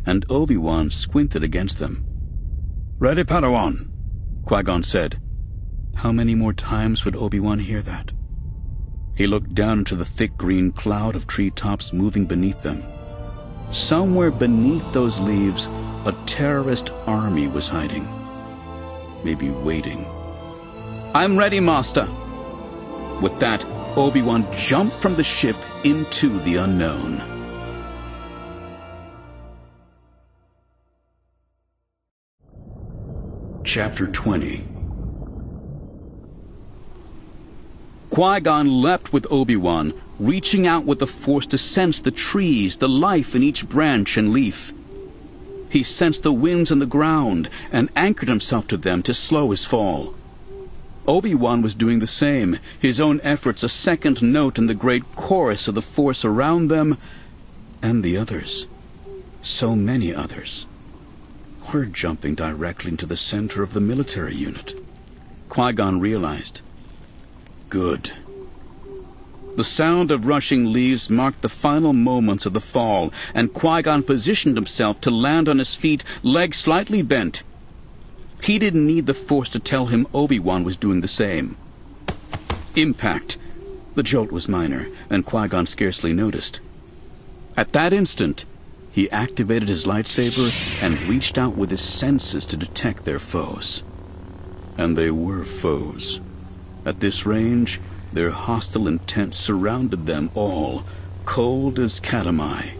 and Obi-Wan squinted against them. "Ready, Padawan," Qui-Gon said. How many more times would Obi-Wan hear that? He looked down into the thick green cloud of treetops moving beneath them. Somewhere beneath those leaves, a terrorist army was hiding. Maybe waiting. "I'm ready, Master." With that, Obi-Wan jumped from the ship into the unknown. Chapter 20. Qui-Gon leapt with Obi-Wan, reaching out with the Force to sense the trees, the life in each branch and leaf. He sensed the winds on the ground and anchored himself to them to slow his fall. Obi-Wan was doing the same, his own efforts a second note in the great chorus of the Force around them and the others. So many others. We're jumping directly into the center of the military unit. Qui-Gon realized. Good. The sound of rushing leaves marked the final moments of the fall, and Qui-Gon positioned himself to land on his feet, legs slightly bent. He didn't need the Force to tell him Obi-Wan was doing the same. Impact. The jolt was minor, and Qui-Gon scarcely noticed. At that instant, he activated his lightsaber and reached out with his senses to detect their foes. And they were foes. At this range, their hostile intent surrounded them all, cold as Katamai.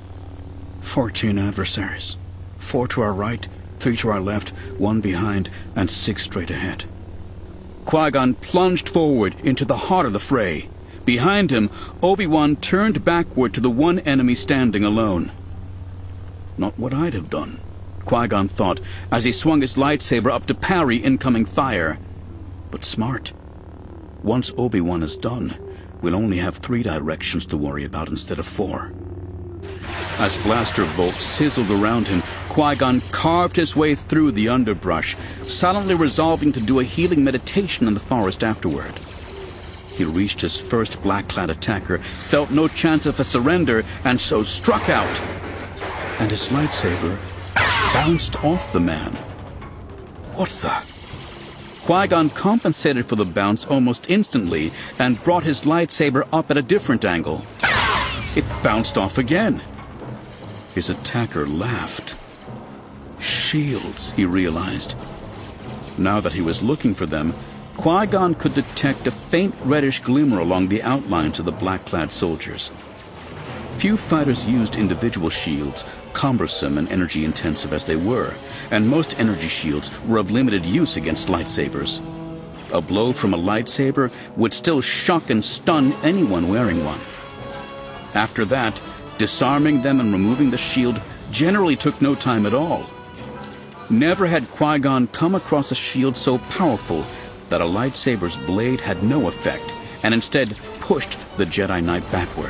14 adversaries. 4 to our right, 3 to our left, 1 behind, and 6 straight ahead. Qui-Gon plunged forward into the heart of the fray. Behind him, Obi-Wan turned backward to the one enemy standing alone. Not what I'd have done, Qui-Gon thought, as he swung his lightsaber up to parry incoming fire. But smart. Once Obi-Wan is done, we'll only have 3 directions to worry about instead of 4. As blaster bolts sizzled around him, Qui-Gon carved his way through the underbrush, silently resolving to do a healing meditation in the forest afterward. He reached his first black-clad attacker, felt no chance of a surrender, and so struck out. And his lightsaber bounced off the man. What the? Qui-Gon compensated for the bounce almost instantly and brought his lightsaber up at a different angle. It bounced off again. His attacker laughed. Shields, he realized. Now that he was looking for them, Qui-Gon could detect a faint reddish glimmer along the outlines of the black-clad soldiers. Few fighters used individual shields, cumbersome and energy-intensive as they were, and most energy shields were of limited use against lightsabers. A blow from a lightsaber would still shock and stun anyone wearing one. After that, disarming them and removing the shield generally took no time at all. Never had Qui-Gon come across a shield so powerful that a lightsaber's blade had no effect, and instead pushed the Jedi Knight backward.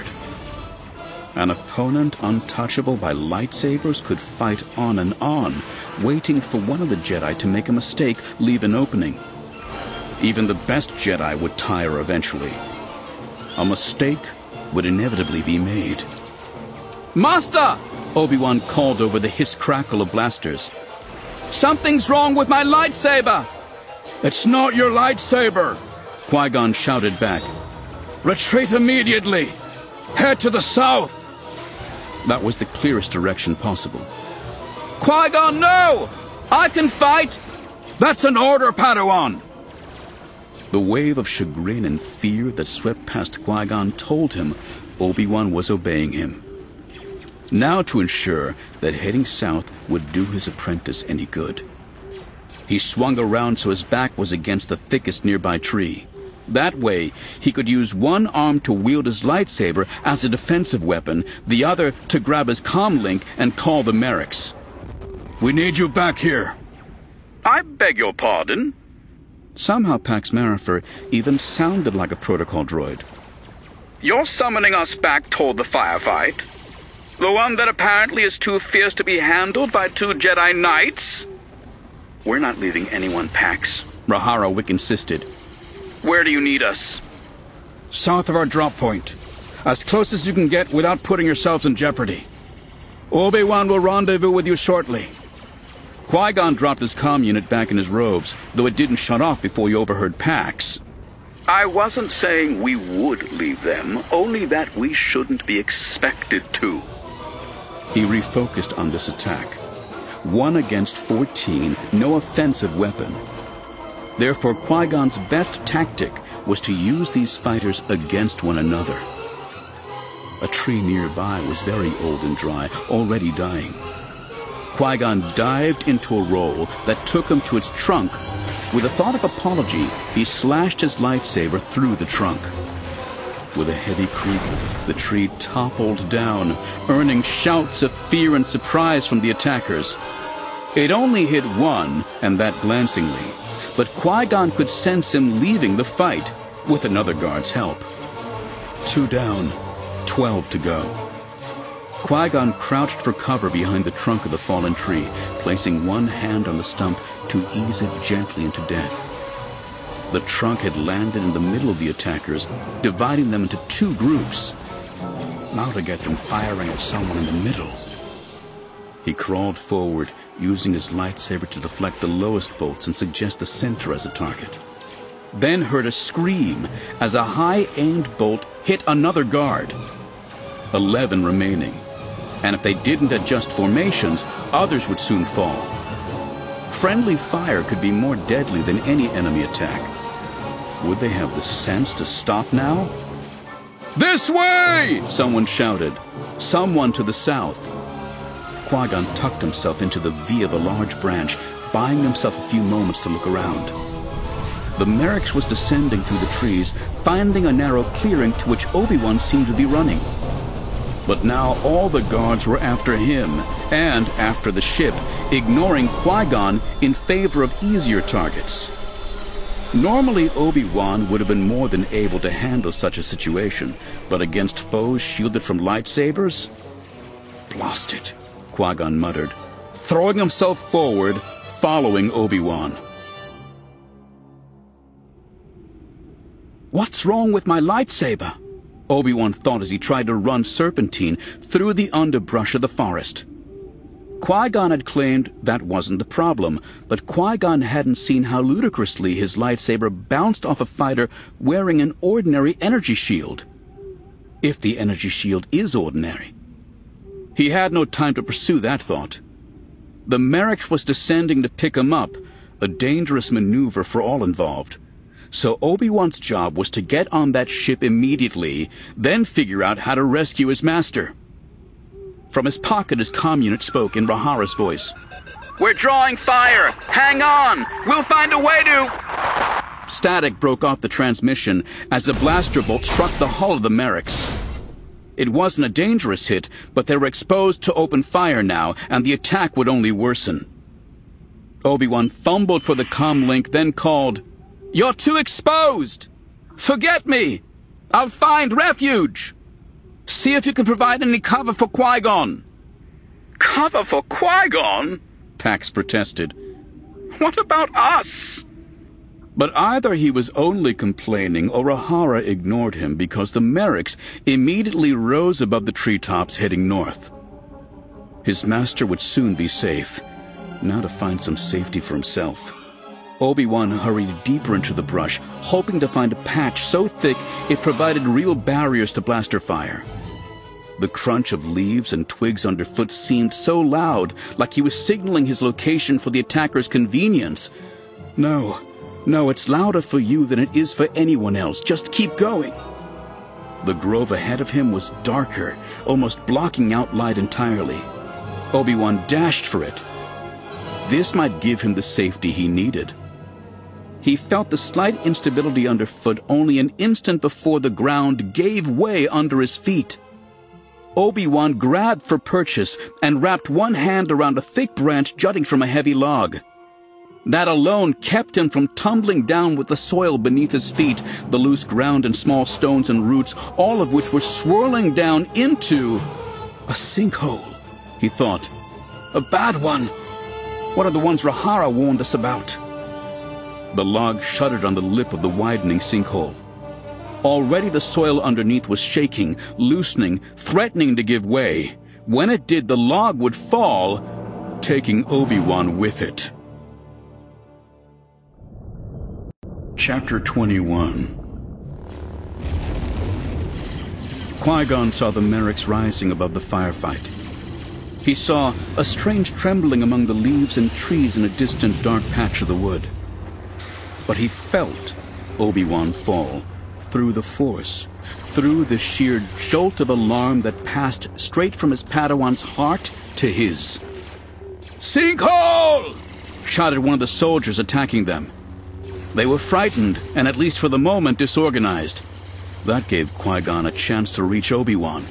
An opponent untouchable by lightsabers could fight on and on, waiting for one of the Jedi to make a mistake, leave an opening. Even the best Jedi would tire eventually. A mistake would inevitably be made. "Master!" Obi-Wan called over the hiss-crackle of blasters. "Something's wrong with my lightsaber!" "It's not your lightsaber!" Qui-Gon shouted back. "Retreat immediately! Head to the south!" That was the clearest direction possible. "Qui-Gon, no! I can fight!" "That's an order, Padawan!" The wave of chagrin and fear that swept past Qui-Gon told him Obi-Wan was obeying him. Now to ensure that heading south would do his apprentice any good. He swung around so his back was against the thickest nearby tree. That way, he could use one arm to wield his lightsaber as a defensive weapon, the other to grab his comlink and call the Merriks. "We need you back here." "I beg your pardon?" Somehow Pax Marifer even sounded like a protocol droid. "You're summoning us back toward the firefight? The one that apparently is too fierce to be handled by 2 Jedi Knights?" "We're not leaving anyone, Pax," Rahara Wick insisted. "Where do you need us?" "South of our drop point. As close as you can get without putting yourselves in jeopardy." Obi-Wan will rendezvous with you shortly. Qui-Gon dropped his comm unit back in his robes, though it didn't shut off before he overheard Pax. I wasn't saying we would leave them, only that we shouldn't be expected to. He refocused on this attack. 1 against 14, no offensive weapon. Therefore, Qui-Gon's best tactic was to use these fighters against one another. A tree nearby was very old and dry, already dying. Qui-Gon dived into a roll that took him to its trunk. With a thought of apology, he slashed his lightsaber through the trunk. With a heavy creak, the tree toppled down, earning shouts of fear and surprise from the attackers. It only hit one, and that glancingly, but Qui-Gon could sense him leaving the fight, with another guard's help. 2 down, 12 to go. Qui-Gon crouched for cover behind the trunk of the fallen tree, placing one hand on the stump to ease it gently into death. The trunk had landed in the middle of the attackers, dividing them into 2 groups. Now to get them firing at someone in the middle. He crawled forward, using his lightsaber to deflect the lowest bolts and suggest the center as a target. Then heard a scream as a high-aimed bolt hit another guard. 11 remaining. And if they didn't adjust formations, others would soon fall. Friendly fire could be more deadly than any enemy attack. Would they have the sense to stop now? "This way!" someone shouted. Someone to the south. Qui-Gon tucked himself into the V of a large branch, buying himself a few moments to look around. The Merrix was descending through the trees, finding a narrow clearing to which Obi-Wan seemed to be running. But now all the guards were after him, and after the ship, ignoring Qui-Gon in favor of easier targets. Normally, Obi-Wan would have been more than able to handle such a situation, but against foes shielded from lightsabers? "Blast it," Qui-Gon muttered, throwing himself forward, following Obi-Wan. "What's wrong with my lightsaber?" Obi-Wan thought as he tried to run serpentine through the underbrush of the forest. Qui-Gon had claimed that wasn't the problem, but Qui-Gon hadn't seen how ludicrously his lightsaber bounced off a fighter wearing an ordinary energy shield. If the energy shield is ordinary. He had no time to pursue that thought. The Merrix was descending to pick him up, a dangerous maneuver for all involved. So Obi-Wan's job was to get on that ship immediately, then figure out how to rescue his master. From his pocket, his comm unit spoke in Rahara's voice. "We're drawing fire! Hang on! We'll find a way to—" Static broke off the transmission as a blaster bolt struck the hull of the Merrix. It wasn't a dangerous hit, but they were exposed to open fire now, and the attack would only worsen. Obi-Wan fumbled for the comm link, then called, "You're too exposed! Forget me! I'll find refuge! See if you can provide any cover for Qui-Gon." "Cover for Qui-Gon?" Pax protested. "What about us?" But either he was only complaining or Rahara ignored him because the Merrix immediately rose above the treetops heading north. His master would soon be safe. Now to find some safety for himself. Obi-Wan hurried deeper into the brush, hoping to find a patch so thick it provided real barriers to blaster fire. The crunch of leaves and twigs underfoot seemed so loud, like he was signaling his location for the attacker's convenience. No, it's louder for you than it is for anyone else. Just keep going." The grove ahead of him was darker, almost blocking out light entirely. Obi-Wan dashed for it. This might give him the safety he needed. He felt the slight instability underfoot only an instant before the ground gave way under his feet. Obi-Wan grabbed for purchase and wrapped one hand around a thick branch jutting from a heavy log. That alone kept him from tumbling down with the soil beneath his feet, the loose ground and small stones and roots, all of which were swirling down into a sinkhole, he thought. A bad one. One of the ones Rahara warned us about. The log shuddered on the lip of the widening sinkhole. Already the soil underneath was shaking, loosening, threatening to give way, When it did, the log would fall, taking Obi-Wan with it. Chapter 21. Qui-Gon saw the Merriks rising above the firefight. He saw a strange trembling among the leaves and trees in a distant dark patch of the wood. But he felt Obi-Wan fall through the Force, through the sheer jolt of alarm that passed straight from his Padawan's heart to his. "Sinkhole!" shouted one of the soldiers attacking them. They were frightened and, at least for the moment, disorganized. That gave Qui-Gon a chance to reach Obi-Wan.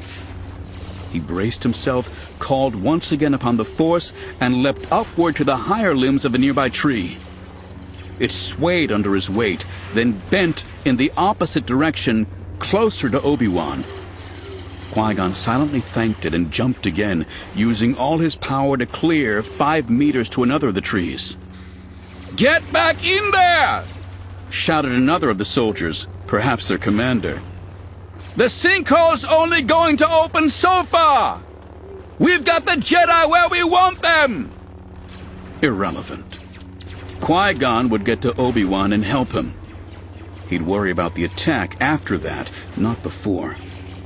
He braced himself, called once again upon the Force, and leapt upward to the higher limbs of a nearby tree. It swayed under his weight, then bent in the opposite direction, closer to Obi-Wan. Qui-Gon silently thanked it and jumped again, using all his power to clear 5 meters to another of the trees. "Get back in there!" shouted another of the soldiers, perhaps their commander. "The sinkhole's only going to open so far! We've got the Jedi where we want them!" Irrelevant. Qui-Gon would get to Obi-Wan and help him. He'd worry about the attack after that, not before.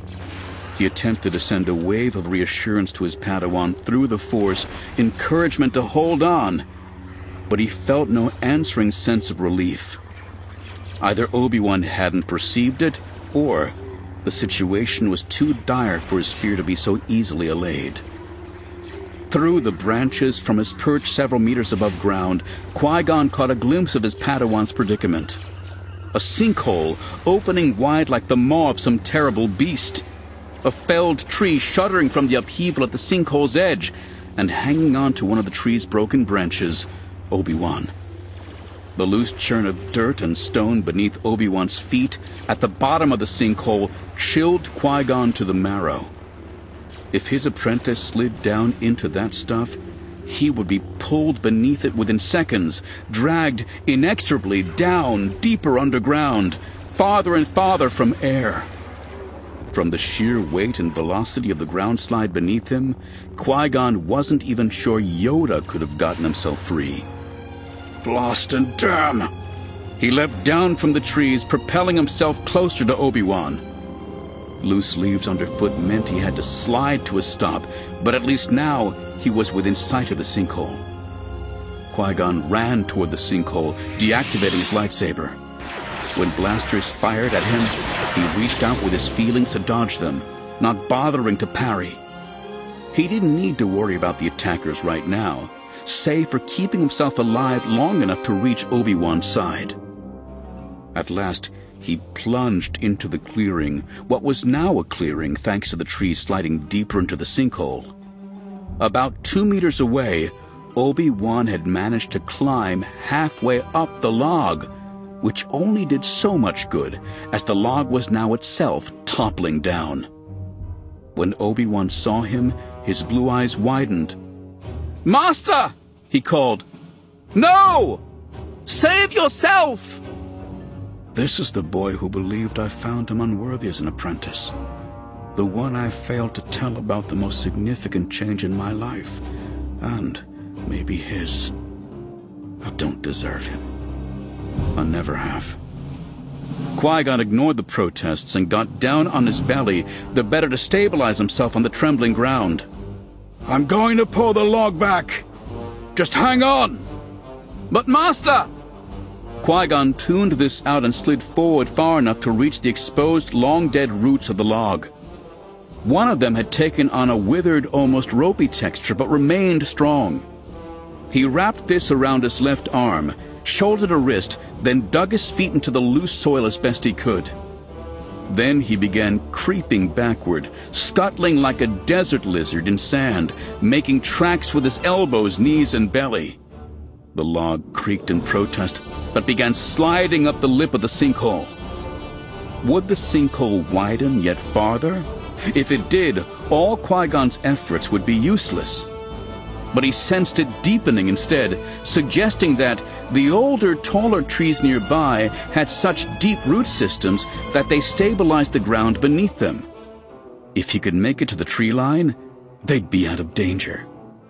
He attempted to send a wave of reassurance to his Padawan through the Force, encouragement to hold on, but he felt no answering sense of relief. Either Obi-Wan hadn't perceived it, or the situation was too dire for his fear to be so easily allayed. Through the branches from his perch several meters above ground, Qui-Gon caught a glimpse of his Padawan's predicament. A sinkhole opening wide like the maw of some terrible beast. A felled tree shuddering from the upheaval at the sinkhole's edge, and hanging on to one of the tree's broken branches, Obi-Wan. The loose churn of dirt and stone beneath Obi-Wan's feet at the bottom of the sinkhole chilled Qui-Gon to the marrow. If his apprentice slid down into that stuff, he would be pulled beneath it within seconds, dragged inexorably down deeper underground, farther and farther from air. From the sheer weight and velocity of the ground slide beneath him, Qui-Gon wasn't even sure Yoda could have gotten himself free. Blast and damn! He leapt down from the trees, propelling himself closer to Obi-Wan. Loose leaves underfoot meant he had to slide to a stop, but at least now he was within sight of the sinkhole. Qui-Gon ran toward the sinkhole, deactivating his lightsaber. When blasters fired at him, he reached out with his feelings to dodge them, not bothering to parry. He didn't need to worry about the attackers right now, save for keeping himself alive long enough to reach Obi-Wan's side. At last, he plunged into the clearing, what was now a clearing thanks to the trees sliding deeper into the sinkhole. About 2 meters away, Obi-Wan had managed to climb halfway up the log, which only did so much good, as the log was now itself toppling down. When Obi-Wan saw him, his blue eyes widened. "Master!" he called. "No! Save yourself!" This is the boy who believed I found him unworthy as an apprentice. The one I failed to tell about the most significant change in my life, and maybe his. I don't deserve him. I never have. Qui-Gon ignored the protests and got down on his belly, the better to stabilize himself on the trembling ground. "I'm going to pull the log back. Just hang on." "But Master!" Qui-Gon tuned this out and slid forward far enough to reach the exposed, long-dead roots of the log. One of them had taken on a withered, almost ropey texture, but remained strong. He wrapped this around his left arm, shouldered a wrist, then dug his feet into the loose soil as best he could. Then he began creeping backward, scuttling like a desert lizard in sand, making tracks with his elbows, knees, and belly. The log creaked in protest, but began sliding up the lip of the sinkhole. Would the sinkhole widen yet farther? If it did, all Qui-Gon's efforts would be useless. But he sensed it deepening instead, suggesting that the older, taller trees nearby had such deep root systems that they stabilized the ground beneath them. If he could make it to the tree line, they'd be out of danger.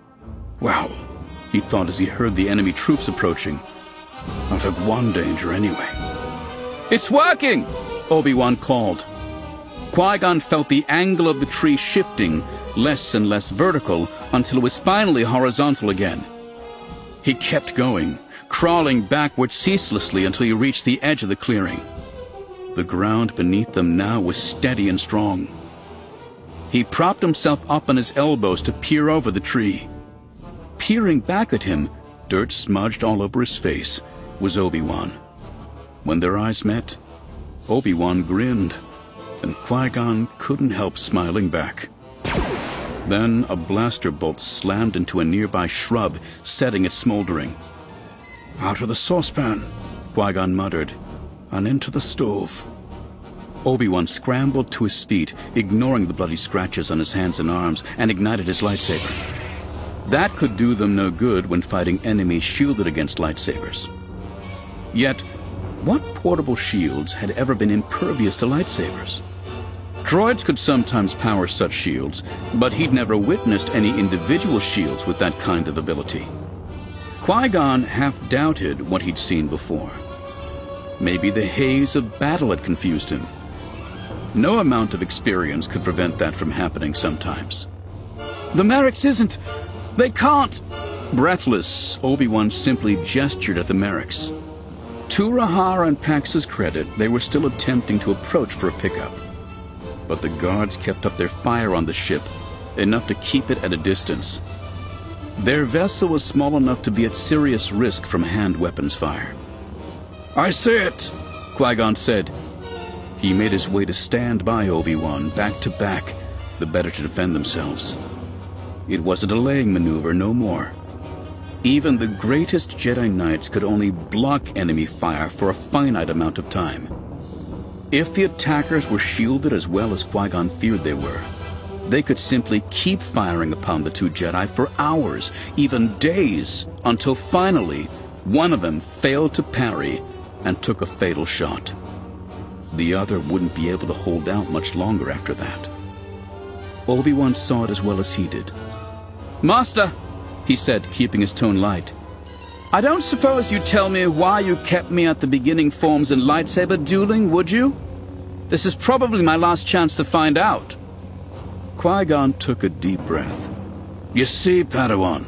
Wow, he thought as he heard the enemy troops approaching. Out of one danger anyway. "It's working!" Obi-Wan called. Qui-Gon felt the angle of the tree shifting, less and less vertical, until it was finally horizontal again. He kept going, crawling backward ceaselessly until he reached the edge of the clearing. The ground beneath them now was steady and strong. He propped himself up on his elbows to peer over the tree. Peering back at him, dirt smudged all over his face, was Obi-Wan. When their eyes met, Obi-Wan grinned, and Qui-Gon couldn't help smiling back. Then a blaster bolt slammed into a nearby shrub, setting it smoldering. "Out of the saucepan," Qui-Gon muttered, "and into the stove." Obi-Wan scrambled to his feet, ignoring the bloody scratches on his hands and arms, and ignited his lightsaber. That could do them no good when fighting enemies shielded against lightsabers. Yet, what portable shields had ever been impervious to lightsabers? Droids could sometimes power such shields, but he'd never witnessed any individual shields with that kind of ability. Qui-Gon half doubted what he'd seen before. Maybe the haze of battle had confused him. No amount of experience could prevent that from happening sometimes. "The Merrick's isn't! They can't!" Breathless, Obi-Wan simply gestured at the Merrick's. To Rahara and Pax's credit, they were still attempting to approach for a pickup. But the guards kept up their fire on the ship, enough to keep it at a distance. Their vessel was small enough to be at serious risk from hand weapons fire. "I see it," Qui-Gon said. He made his way to stand by Obi-Wan, back to back, the better to defend themselves. It was a delaying maneuver, no more. Even the greatest Jedi Knights could only block enemy fire for a finite amount of time. If the attackers were shielded as well as Qui-Gon feared they were, they could simply keep firing upon the two Jedi for hours, even days, until finally one of them failed to parry and took a fatal shot. The other wouldn't be able to hold out much longer after that. Obi-Wan saw it as well as he did. "Master," he said, keeping his tone light, "I don't suppose you'd tell me why you kept me at the beginning forms in lightsaber dueling, would you? This is probably my last chance to find out." Qui-Gon took a deep breath. "You see, Padawan."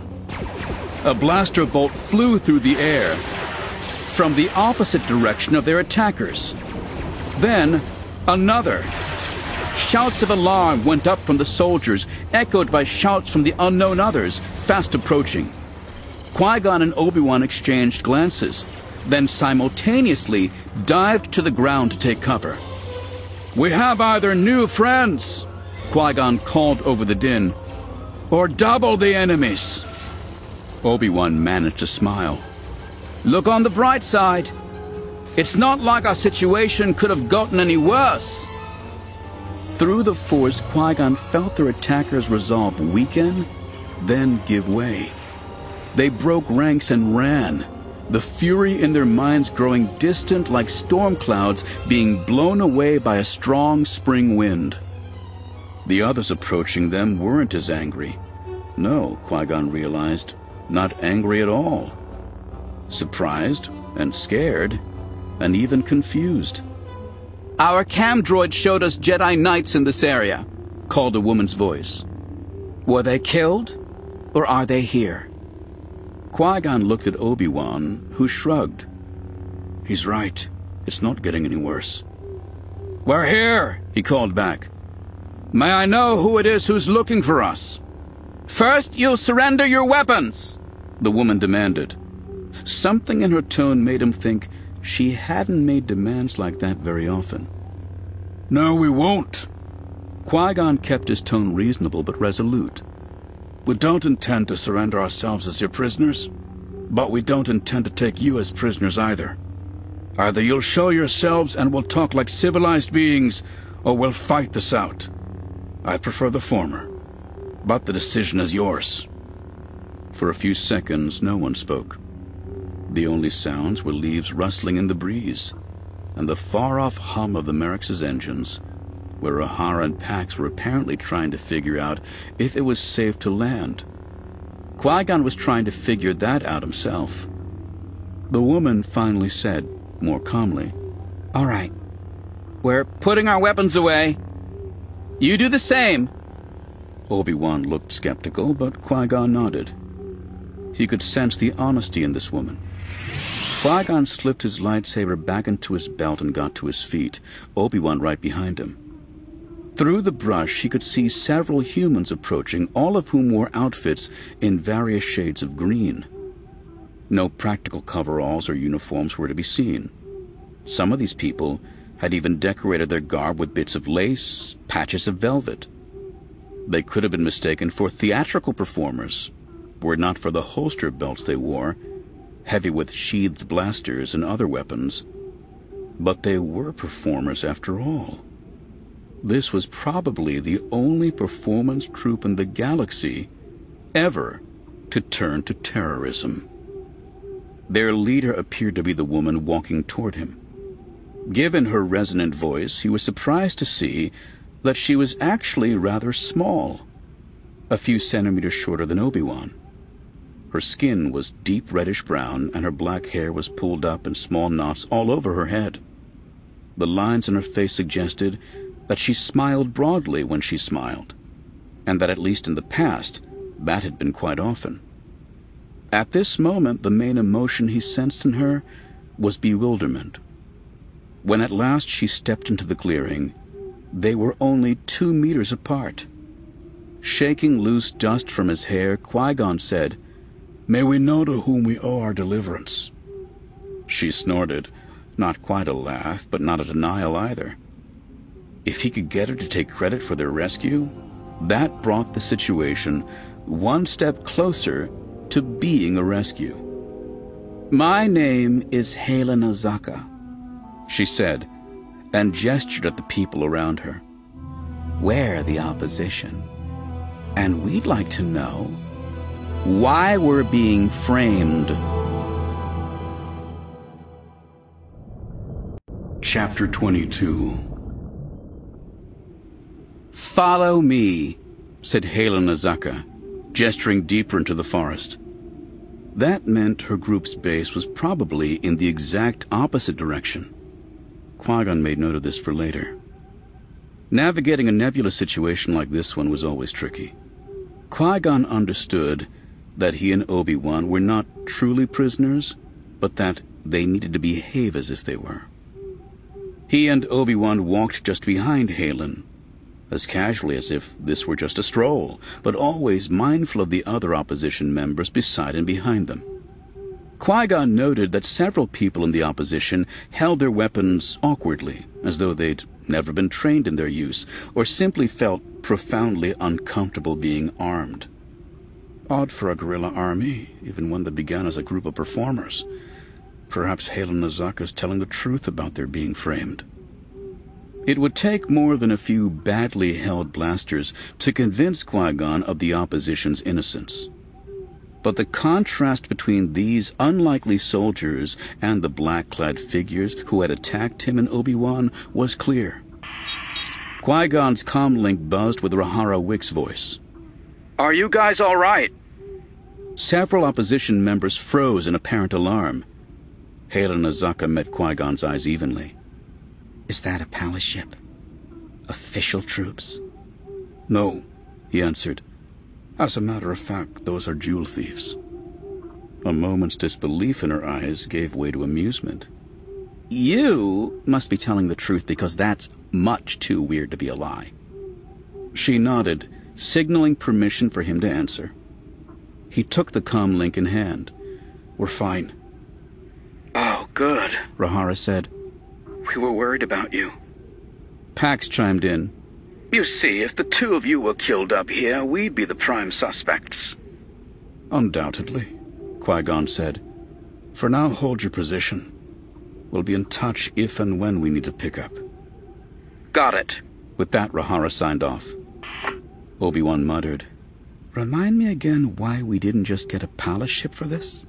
A blaster bolt flew through the air from the opposite direction of their attackers. Then, another. Shouts of alarm went up from the soldiers, echoed by shouts from the unknown others, fast approaching. Qui-Gon and Obi-Wan exchanged glances, then simultaneously dived to the ground to take cover. "We have either new friends," Qui-Gon called over the din, "or double the enemies." Obi-Wan managed to smile. "Look on the bright side. It's not like our situation could have gotten any worse." Through the Force, Qui-Gon felt their attackers' resolve weaken, then give way. They broke ranks and ran, the fury in their minds growing distant like storm clouds being blown away by a strong spring wind. The others approaching them weren't as angry. No, Qui-Gon realized, not angry at all. Surprised and scared, and even confused. "Our cam droid showed us Jedi Knights in this area," called a woman's voice. "Were they killed, or are they here?" Qui-Gon looked at Obi-Wan, who shrugged. "He's right. It's not getting any worse." "We're here," he called back. "May I know who it is who's looking for us?" "First, you'll surrender your weapons," the woman demanded. Something in her tone made him think she hadn't made demands like that very often. "No, we won't." Qui-Gon kept his tone reasonable but resolute. "We don't intend to surrender ourselves as your prisoners, but we don't intend to take you as prisoners either. Either you'll show yourselves and we'll talk like civilized beings, or we'll fight this out. I prefer the former, but the decision is yours." For a few seconds, no one spoke. The only sounds were leaves rustling in the breeze, and the far-off hum of the Merrick's engines, where Rahara and Pax were apparently trying to figure out if it was safe to land. Qui-Gon was trying to figure that out himself. The woman finally said, more calmly, "All right, we're putting our weapons away. You do the same." Obi-Wan looked skeptical, but Qui-Gon nodded. He could sense the honesty in this woman. Qui-Gon slipped his lightsaber back into his belt and got to his feet, Obi-Wan right behind him. Through the brush, he could see several humans approaching, all of whom wore outfits in various shades of green. No practical coveralls or uniforms were to be seen. Some of these people had even decorated their garb with bits of lace, patches of velvet. They could have been mistaken for theatrical performers, were it not for the holster belts they wore, heavy with sheathed blasters and other weapons. But they were performers after all. This was probably the only performance troupe in the galaxy ever to turn to terrorism. Their leader appeared to be the woman walking toward him. Given her resonant voice, he was surprised to see that she was actually rather small, a few centimeters shorter than Obi-Wan. Her skin was deep reddish-brown, and her black hair was pulled up in small knots all over her head. The lines on her face suggested that she smiled broadly when she smiled, and that at least in the past, that had been quite often. At this moment, the main emotion he sensed in her was bewilderment. When at last she stepped into the clearing, they were only 2 meters apart. Shaking loose dust from his hair, Qui-Gon said, "May we know to whom we owe our deliverance." She snorted, not quite a laugh, but not a denial either. If he could get her to take credit for their rescue, that brought the situation one step closer to being a rescue. "My name is Hayla Nazaka," she said, and gestured at the people around her. "We're the opposition, and we'd like to know why we're being framed." Chapter 22. "Follow me," said Hayla Nazaka, gesturing deeper into the forest. That meant her group's base was probably in the exact opposite direction. Qui-Gon made note of this for later. Navigating a nebulous situation like this one was always tricky. Qui-Gon understood that he and Obi-Wan were not truly prisoners, but that they needed to behave as if they were. He and Obi-Wan walked just behind Haylen, as casually as if this were just a stroll, but always mindful of the other opposition members beside and behind them. Qui-Gon noted that several people in the opposition held their weapons awkwardly, as though they'd never been trained in their use, or simply felt profoundly uncomfortable being armed. Odd for a guerrilla army, even one that began as a group of performers. Perhaps Hayla Nazaka's telling the truth about their being framed. It would take more than a few badly held blasters to convince Qui-Gon of the opposition's innocence. But the contrast between these unlikely soldiers and the black-clad figures who had attacked him and Obi-Wan was clear. Qui-Gon's comlink buzzed with Rahara Wick's voice. "Are you guys all right?" Several opposition members froze in apparent alarm. Hayla Nazaka met Qui-Gon's eyes evenly. "Is that a palace ship? Official troops?" "No," he answered. "As a matter of fact, those are jewel thieves." A moment's disbelief in her eyes gave way to amusement. "You must be telling the truth, because that's much too weird to be a lie." She nodded, signaling permission for him to answer. He took the comlink in hand. "We're fine." "Oh, good," Rahara said. "We were worried about you." Pax chimed in. "You see, if the two of you were killed up here, we'd be the prime suspects." "Undoubtedly," Qui-Gon said. "For now, hold your position. We'll be in touch if and when we need to pick up." "Got it." With that, Rahara signed off. Obi-Wan muttered, "Remind me again why we didn't just get a palace ship for this?"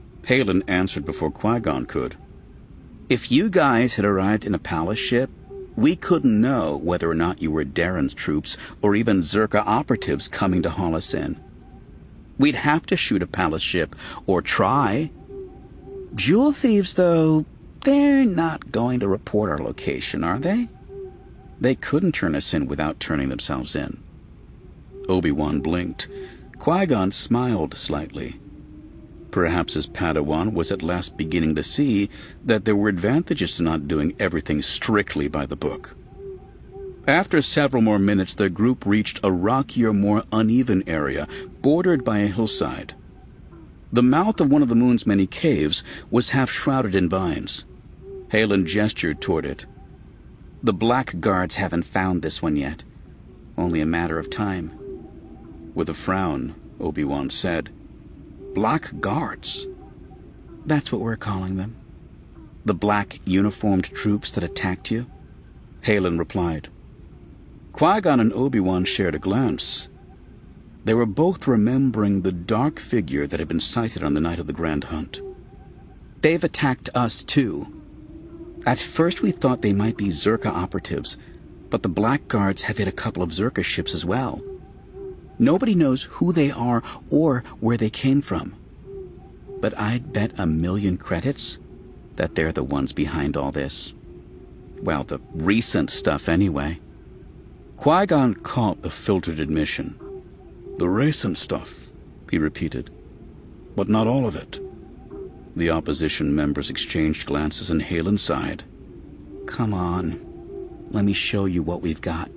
Haylen answered before Qui-Gon could. "If you guys had arrived in a palace ship, We couldn't know whether or not you were Darren's troops or even Zerka operatives coming to haul us in. We'd have to shoot a palace ship, or try. Jewel thieves, though, they're not going to report our location, are they? They couldn't turn us in without turning themselves in. Obi-Wan blinked. Qui-Gon smiled slightly. Perhaps his Padawan was at last beginning to see that there were advantages to not doing everything strictly by the book. After several more minutes, the group reached a rockier, more uneven area, bordered by a hillside. The mouth of one of the moon's many caves was half shrouded in vines. Halen gestured toward it. The Black Guards haven't found this one yet. Only a matter of time. With a frown, Obi-Wan said, Black Guards? That's what we're calling them. The black uniformed troops that attacked you? Halen replied. Qui-Gon and Obi-Wan shared a glance. They were both remembering the dark figure that had been sighted on the night of the Grand Hunt. They've attacked us, too. At first we thought they might be Zerka operatives, but the Black Guards have hit a couple of Zerka ships as well. Nobody knows who they are or where they came from. But I'd bet 1,000,000 credits that they're the ones behind all this. Well, the recent stuff anyway. Qui-Gon caught the filtered admission. The recent stuff, he repeated. But not all of it. The opposition members exchanged glances and Halen sighed. Come on, let me show you what we've got.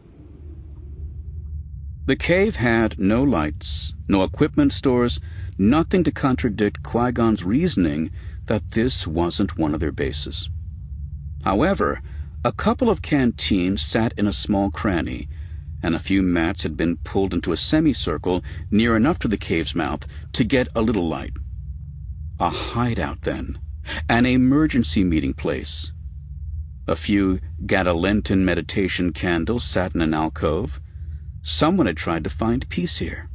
The cave had no lights, no equipment stores, nothing to contradict Qui-Gon's reasoning that this wasn't one of their bases. However, a couple of canteens sat in a small cranny, and a few mats had been pulled into a semicircle near enough to the cave's mouth to get a little light. A hideout, then. An emergency meeting place. A few Gadalentan meditation candles sat in an alcove. Someone had tried to find peace here.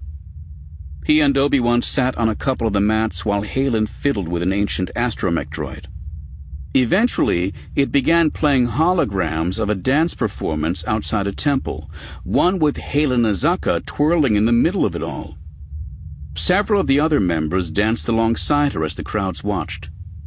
He and Obi-Wan sat on a couple of the mats while Halen fiddled with an ancient astromech droid. Eventually, it began playing holograms of a dance performance outside a temple, one with Halen Azaka twirling in the middle of it all. Several of the other members danced alongside her as the crowds watched.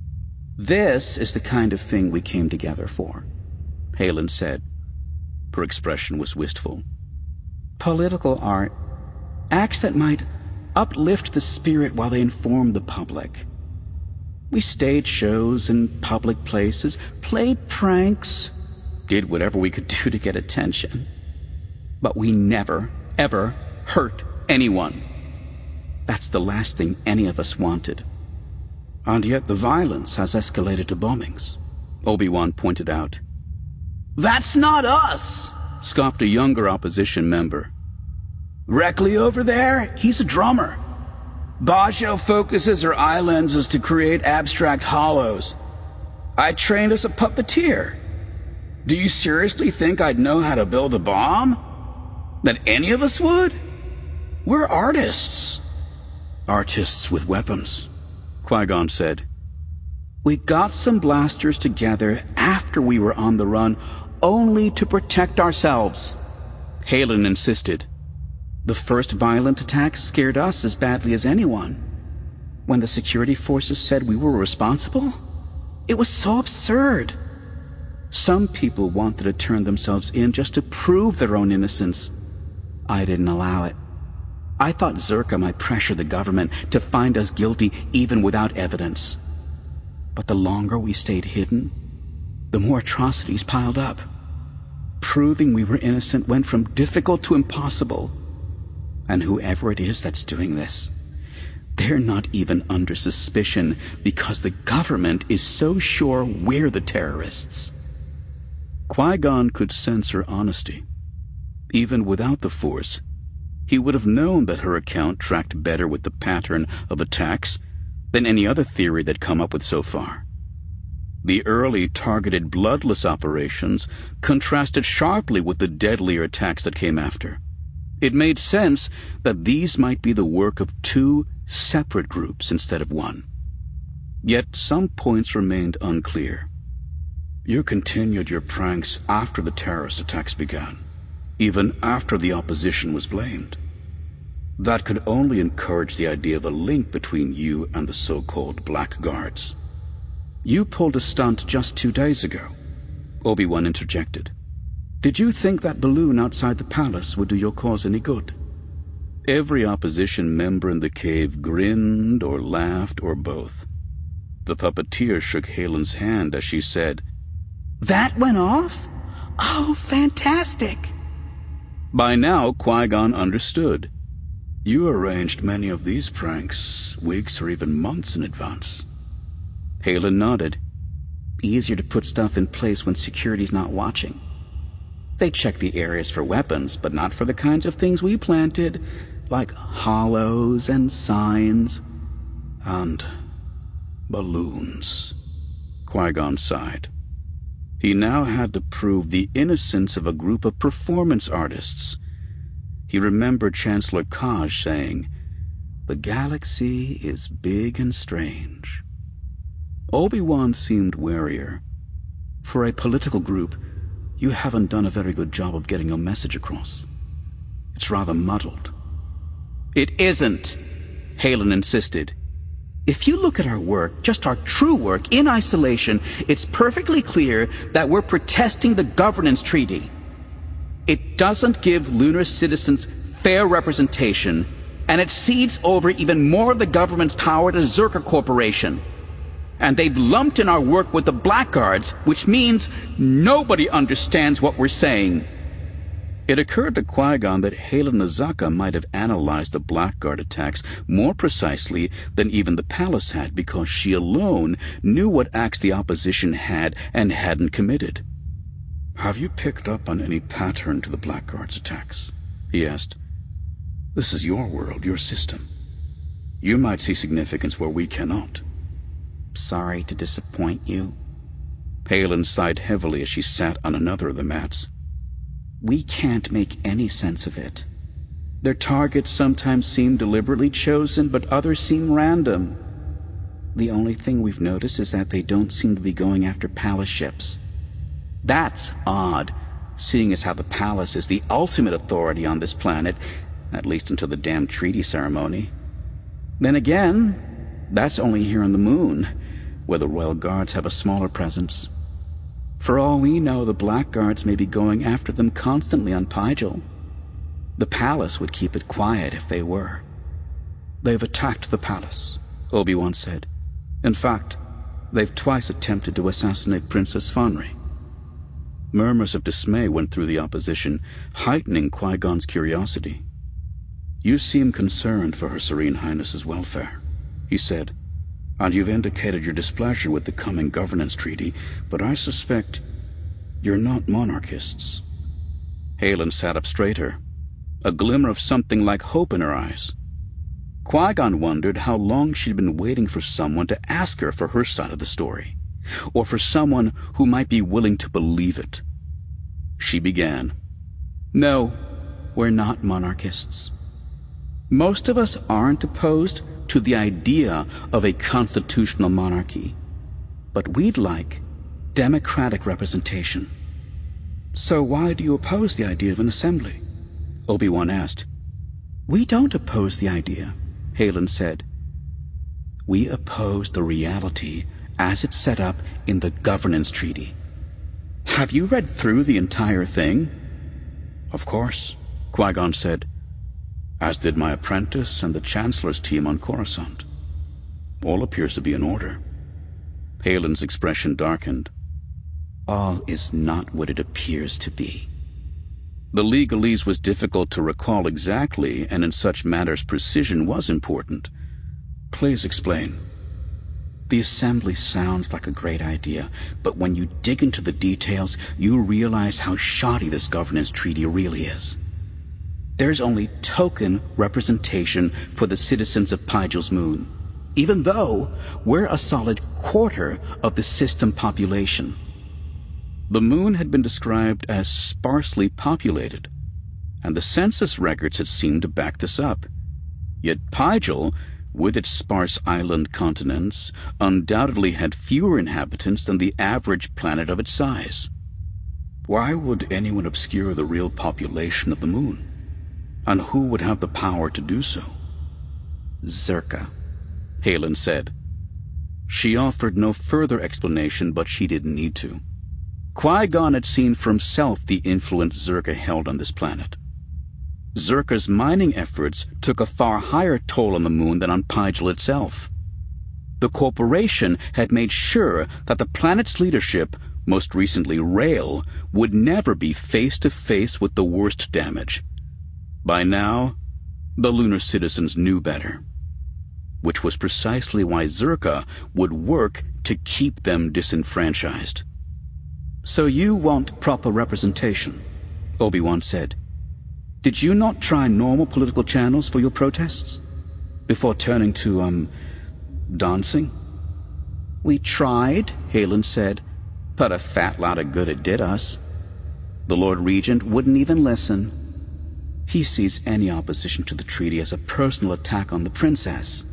This is the kind of thing we came together for, Halen said. Her expression was wistful. Political art. Acts that might uplift the spirit while they inform the public. We staged shows in public places, played pranks, did whatever we could do to get attention. But we never, ever hurt anyone. That's the last thing any of us wanted. And yet the violence has escalated to bombings, Obi-Wan pointed out. That's not us, scoffed a younger opposition member. Reckley over there, he's a drummer. Bajo focuses her eye lenses to create abstract hollows. I trained as a puppeteer. Do you seriously think I'd know how to build a bomb? That any of us would? We're artists. Artists with weapons, Qui-Gon said. We got some blasters together after we were on the run, only to protect ourselves, Halen insisted. The first violent attack scared us as badly as anyone. When the security forces said we were responsible, it was so absurd. Some people wanted to turn themselves in just to prove their own innocence. I didn't allow it. I thought Zerka might pressure the government to find us guilty even without evidence. But the longer we stayed hidden, the more atrocities piled up. Proving we were innocent went from difficult to impossible. And whoever it is that's doing this, they're not even under suspicion because the government is so sure we're the terrorists. Qui-Gon could sense her honesty. Even without the Force, he would have known that her account tracked better with the pattern of attacks than any other theory they'd come up with so far. The early targeted bloodless operations contrasted sharply with the deadlier attacks that came after. It made sense that these might be the work of two separate groups instead of one. Yet some points remained unclear. You continued your pranks after the terrorist attacks began, even after the opposition was blamed. That could only encourage the idea of a link between you and the so-called blackguards. You pulled a stunt just 2 days ago, Obi-Wan interjected. Did you think that balloon outside the palace would do your cause any good? Every opposition member in the cave grinned or laughed or both. The puppeteer shook Haylen's hand as she said, "That went off? Oh, fantastic!" By now, Qui-Gon understood. You arranged many of these pranks weeks or even months in advance. Haylen nodded. Easier to put stuff in place when security's not watching. They check the areas for weapons, but not for the kinds of things we planted, like hollows and signs. And balloons. Qui-Gon sighed. He now had to prove the innocence of a group of performance artists. He remembered Chancellor Kaj saying, "The galaxy is big and strange." Obi-Wan seemed warier. For a political group, you haven't done a very good job of getting your message across. It's rather muddled. It isn't, Haylen insisted. If you look at our work, just our true work, in isolation, it's perfectly clear that we're protesting the governance treaty. It doesn't give lunar citizens fair representation, and it cedes over even more of the government's power to Zerka Corporation. And they've lumped in our work with the blackguards, which means nobody understands what we're saying. It occurred to Qui-Gon that Haylen Azaka might have analyzed the blackguard attacks more precisely than even the palace had, because she alone knew what acts the opposition had and hadn't committed. Have you picked up on any pattern to the blackguard's attacks? He asked. This is your world, your system. You might see significance where we cannot. Sorry to disappoint you. Haylen sighed heavily as she sat on another of the mats. We can't make any sense of it. Their targets sometimes seem deliberately chosen, but others seem random. The only thing we've noticed is that they don't seem to be going after palace ships. That's odd, seeing as how the palace is the ultimate authority on this planet, at least until the damn treaty ceremony. Then again, that's only here on the moon, where the Royal Guards have a smaller presence. For all we know, the blackguards may be going after them constantly on Pygel. The palace would keep it quiet if they were. They've attacked the palace, Obi-Wan said. In fact, they've twice attempted to assassinate Princess Fanri. Murmurs of dismay went through the opposition, heightening Qui-Gon's curiosity. You seem concerned for Her Serene Highness's welfare, he said. And you've indicated your displeasure with the coming governance treaty, but I suspect you're not monarchists. Haylen sat up straighter, a glimmer of something like hope in her eyes. Qui-Gon wondered how long she'd been waiting for someone to ask her for her side of the story, or for someone who might be willing to believe it. She began. No, we're not monarchists. Most of us aren't opposed to the idea of a constitutional monarchy, but we'd like democratic representation. So why do you oppose the idea of an assembly? Obi-Wan asked. We don't oppose the idea, Haylen said. We oppose the reality as it's set up in the governance treaty. Have you read through the entire thing? Of course, Qui-Gon said, as did my apprentice and the Chancellor's team on Coruscant. All appears to be in order. Haylen's expression darkened. All is not what it appears to be. The legalese was difficult to recall exactly, and in such matters precision was important. Please explain. The assembly sounds like a great idea, but when you dig into the details, you realize how shoddy this governance treaty really is. There's only token representation for the citizens of Pygel's moon, even though we're a solid quarter of the system population. The moon had been described as sparsely populated, and the census records had seemed to back this up. Yet Pygel, with its sparse island continents, undoubtedly had fewer inhabitants than the average planet of its size. Why would anyone obscure the real population of the moon? And who would have the power to do so? Czerka, Haylen said. She offered no further explanation, but she didn't need to. Qui-Gon had seen for himself the influence Czerka held on this planet. Czerka's mining efforts took a far higher toll on the moon than on Pygel itself. The corporation had made sure that the planet's leadership, most recently Rael, would never be face to face with the worst damage. By now, the lunar citizens knew better, which was precisely why Czerka would work to keep them disenfranchised. So you want proper representation, Obi-Wan said. Did you not try normal political channels for your protests? Before turning to, dancing? We tried, Haylen said, but a fat lot of good it did us. The Lord Regent wouldn't even listen. He sees any opposition to the treaty as a personal attack on the princess.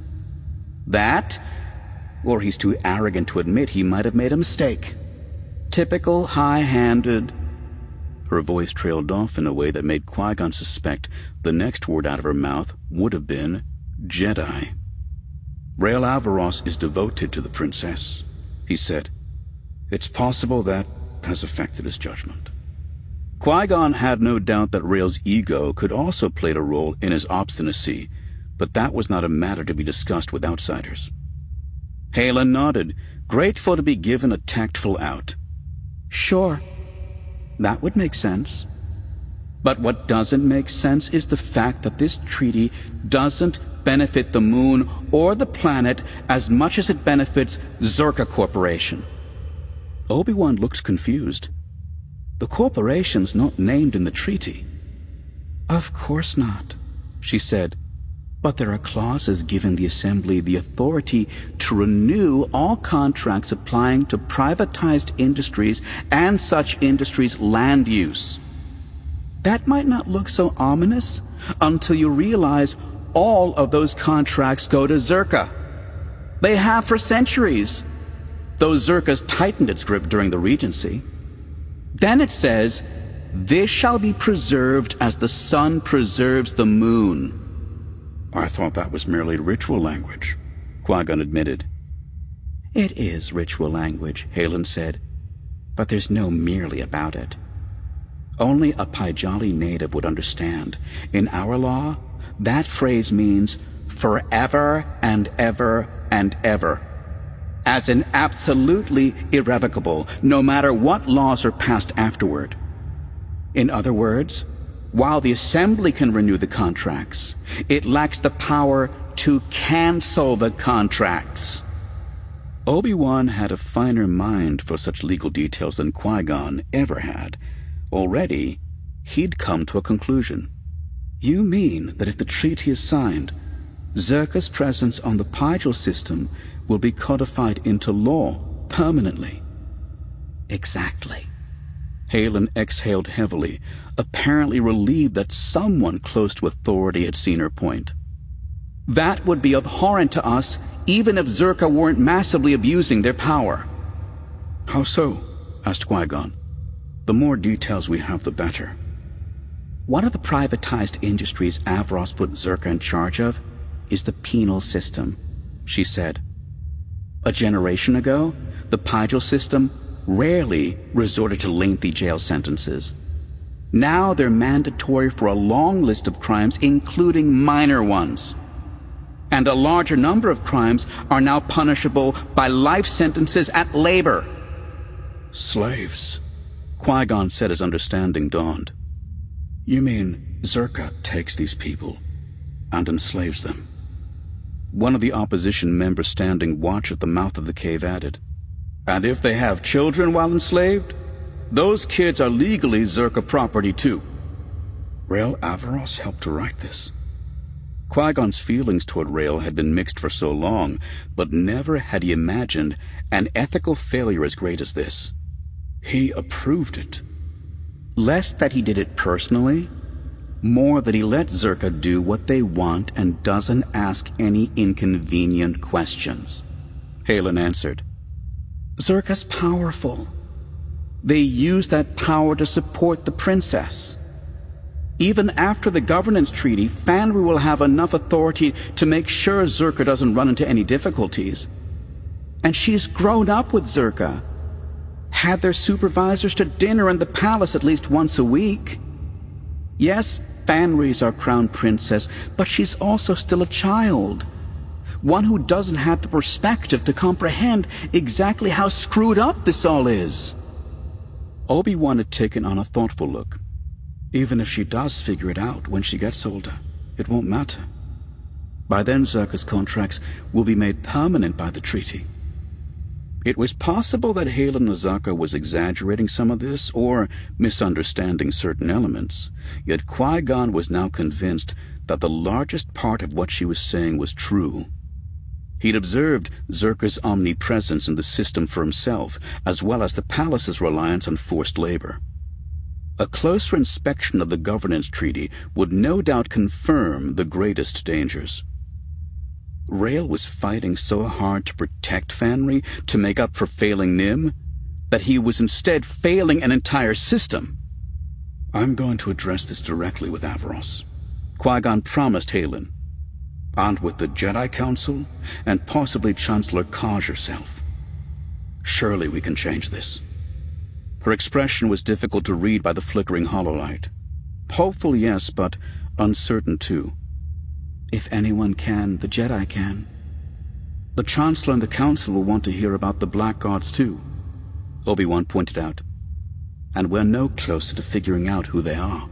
That, or he's too arrogant to admit he might have made a mistake. Typical high-handed. Her voice trailed off in a way that made Qui-Gon suspect the next word out of her mouth would have been Jedi. Rael Averross is devoted to the princess, he said. It's possible that has affected his judgment. Qui-Gon had no doubt that Rael's ego could also play a role in his obstinacy, but that was not a matter to be discussed with outsiders. Haylen nodded, grateful to be given a tactful out. Sure, that would make sense. But what doesn't make sense is the fact that this treaty doesn't benefit the moon or the planet as much as it benefits Czerka Corporation. Obi-Wan looked confused. The corporation's not named in the treaty. Of course not, she said. But there are clauses giving the Assembly the authority to renew all contracts applying to privatized industries and such industries' land use. That might not look so ominous until you realize all of those contracts go to Czerka. They have for centuries, though Czerka's tightened its grip during the Regency. Then it says, "This shall be preserved as the sun preserves the moon." I thought that was merely ritual language, Qui-Gon admitted. It is ritual language, Haylen said, but there's no merely about it. Only a Pijali native would understand. In our law, that phrase means forever and ever and ever, as in absolutely irrevocable, no matter what laws are passed afterward. In other words, while the Assembly can renew the contracts, it lacks the power to cancel the contracts. Obi-Wan had a finer mind for such legal details than Qui-Gon ever had. Already, he'd come to a conclusion. You mean that if the treaty is signed, Czerka's presence on the Pygel system will be codified into law permanently? Exactly. Haylen exhaled heavily, apparently relieved that someone close to authority had seen her point. That would be abhorrent to us, even if Czerka weren't massively abusing their power. How so? Asked Qui-Gon. The more details we have, the better. One of the privatized industries Averross put Czerka in charge of is the penal system, she said. A generation ago, the Pygel system rarely resorted to lengthy jail sentences. Now they're mandatory for a long list of crimes, including minor ones. And a larger number of crimes are now punishable by life sentences at labor. Slaves, Qui-Gon said as understanding dawned. You mean Czerka takes these people and enslaves them? One of the opposition members standing watch at the mouth of the cave added, and if they have children while enslaved, those kids are legally Czerka property too. Rael Averross helped to write this. Qui-Gon's feelings toward Rael had been mixed for so long, but never had he imagined an ethical failure as great as this. He approved it. Less that he did it personally, More that he lets Zerka do what they want and doesn't ask any inconvenient questions. Halen answered. Zerka's powerful. They use that power to support the princess. Even after the governance treaty, Fanry will have enough authority to make sure Zerka doesn't run into any difficulties. And she's grown up with Zerka. Had their supervisors to dinner in the palace at least once a week. Yes, Fanry's our crown princess, but she's also still a child. One who doesn't have the perspective to comprehend exactly how screwed up this all is. Obi-Wan had taken on a thoughtful look. Even if she does figure it out when she gets older, it won't matter. By then, Zerka's contracts will be made permanent by the treaty. It was possible that Halen Zerka was exaggerating some of this or misunderstanding certain elements, yet Qui-Gon was now convinced that the largest part of what she was saying was true. He'd observed Zerka's omnipresence in the system for himself, as well as the palace's reliance on forced labor. A closer inspection of the governance treaty would no doubt confirm the greatest dangers. Rael was fighting so hard to protect Fanry, to make up for failing Nym, that he was instead failing an entire system. I'm going to address this directly with Averross, Qui-Gon promised Halen, and with the Jedi Council, and possibly Chancellor Kaj herself. Surely we can change this. Her expression was difficult to read by the flickering hololight. Hopeful, yes, but uncertain too. If anyone can, the Jedi can. The Chancellor and the Council will want to hear about the Blackguards too, Obi-Wan pointed out. And we're no closer to figuring out who they are.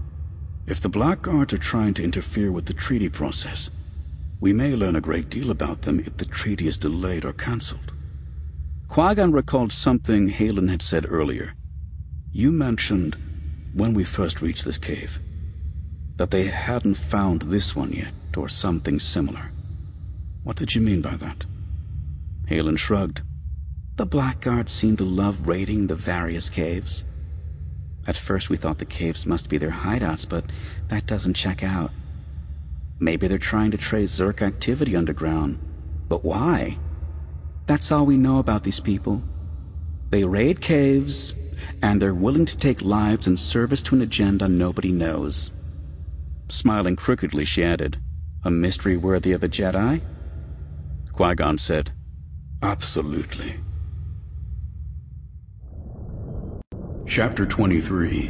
If the Blackguards are trying to interfere with the treaty process, we may learn a great deal about them if the treaty is delayed or cancelled. Qui-Gon recalled something Halen had said earlier. You mentioned, when we first reached this cave, that they hadn't found this one yet, or something similar. What did you mean by that? Halen shrugged. The Blackguards seem to love raiding the various caves. At first we thought the caves must be their hideouts, but that doesn't check out. Maybe they're trying to trace Zerk activity underground. But why? That's all we know about these people. They raid caves, and they're willing to take lives in service to an agenda nobody knows. Smiling crookedly, she added, "A mystery worthy of a Jedi?" Qui-Gon said, "Absolutely." Chapter 23.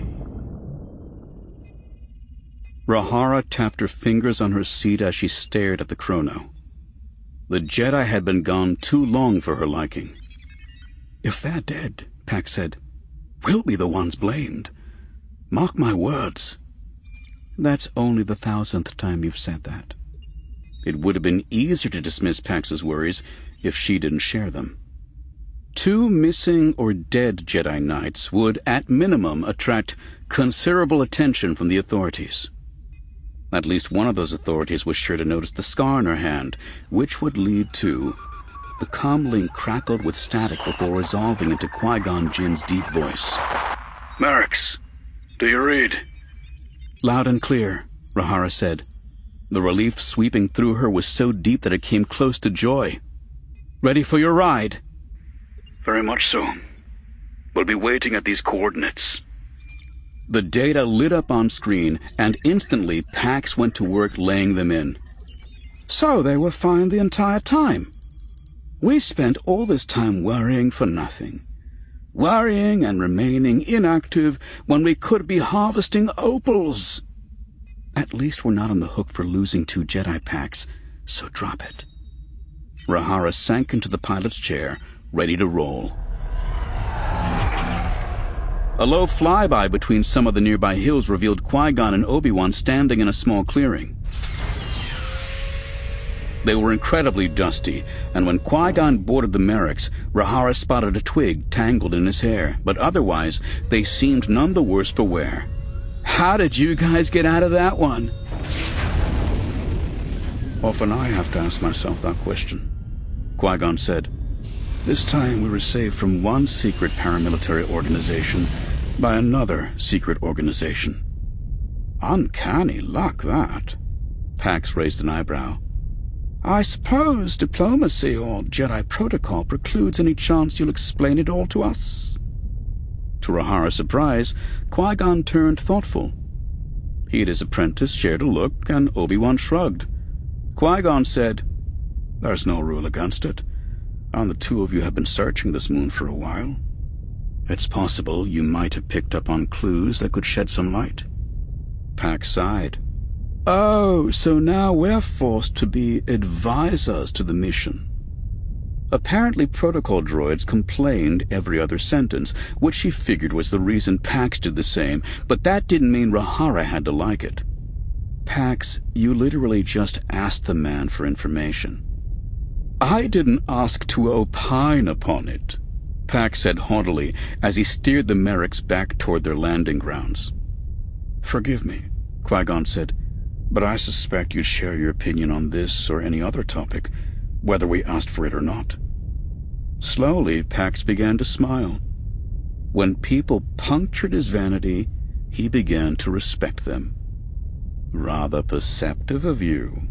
Rahara tapped her fingers on her seat as she stared at the chrono. The Jedi had been gone too long for her liking. "If they're dead," Pax said, "we'll be the ones blamed. Mark my words." "That's only the 1,000th time you've said that." It would have been easier to dismiss Pax's worries if she didn't share them. 2 missing or dead Jedi Knights would, at minimum, attract considerable attention from the authorities. At least one of those authorities was sure to notice the scar in her hand, which would lead to... The comlink crackled with static before resolving into Qui-Gon Jinn's deep voice. "Merrick's, do you read?" "Loud and clear," Rahara said. The relief sweeping through her was so deep that it came close to joy. "Ready for your ride?" "Very much so. We'll be waiting at these coordinates." The data lit up on screen, and instantly Pax went to work laying them in. "So they were fine the entire time. We spent all this time worrying for nothing. Worrying and remaining inactive when we could be harvesting opals. At least we're not on the hook for losing 2 Jedi packs, so drop it." Rahara sank into the pilot's chair, ready to roll. A low flyby between some of the nearby hills revealed Qui-Gon and Obi-Wan standing in a small clearing. They were incredibly dusty, and when Qui-Gon boarded the Merricks, Rahara spotted a twig tangled in his hair, but otherwise they seemed none the worse for wear. "How did you guys get out of that one?" "Often I have to ask myself that question," Qui-Gon said. "This time we were saved from one secret paramilitary organization by another secret organization. Uncanny luck, that. Pax raised an eyebrow. I suppose diplomacy or Jedi protocol precludes any chance you'll explain it all to us? To Rahara's surprise, Qui-Gon turned thoughtful. He and his apprentice shared a look, and Obi-Wan shrugged. Qui-Gon said, There's no rule against it, and the two of you have been searching this moon for a while. It's possible you might have picked up on clues that could shed some light. Pax sighed. Oh, so now we're forced to be advisors to the mission. Apparently protocol droids complained every other sentence, which he figured was the reason Pax did the same, but that didn't mean Rahara had to like it. Pax, you literally just asked the man for information. I didn't ask to opine upon it, Pax said haughtily as he steered the Merriks back toward their landing grounds. Forgive me, Qui-Gon said, but I suspect you'd share your opinion on this or any other topic, whether we asked for it or not. Slowly, Pax began to smile. When people punctured his vanity, he began to respect them. Rather perceptive of you.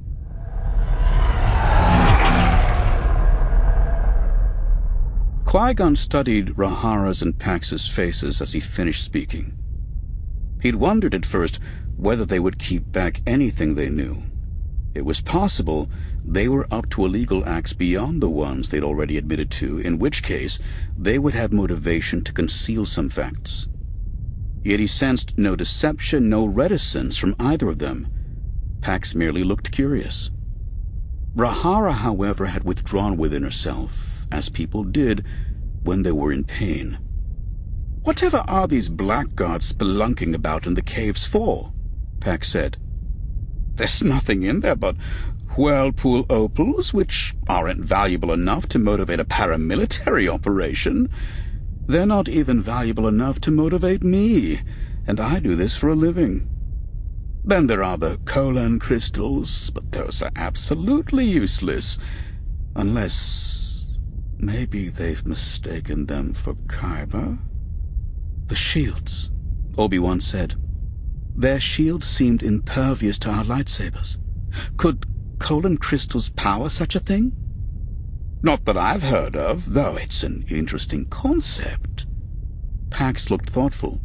Qui-Gon studied Rahara's and Pax's faces as he finished speaking. He'd wondered at first whether they would keep back anything they knew. It was possible they were up to illegal acts beyond the ones they'd already admitted to, in which case they would have motivation to conceal some facts. Yet he sensed no deception, no reticence from either of them. Pax merely looked curious. Rahara, however, had withdrawn within herself, as people did when they were in pain. Whatever are these blackguards spelunking about in the caves for? Pax said. There's nothing in there but whirlpool opals, which aren't valuable enough to motivate a paramilitary operation. They're not even valuable enough to motivate me, and I do this for a living. Then there are the Kolan crystals, but those are absolutely useless, unless maybe they've mistaken them for Kyber. The shields, Obi-Wan said. Their shields seemed impervious to our lightsabers. Could Kolan crystals power such a thing? Not that I've heard of, though it's an interesting concept. Pax looked thoughtful.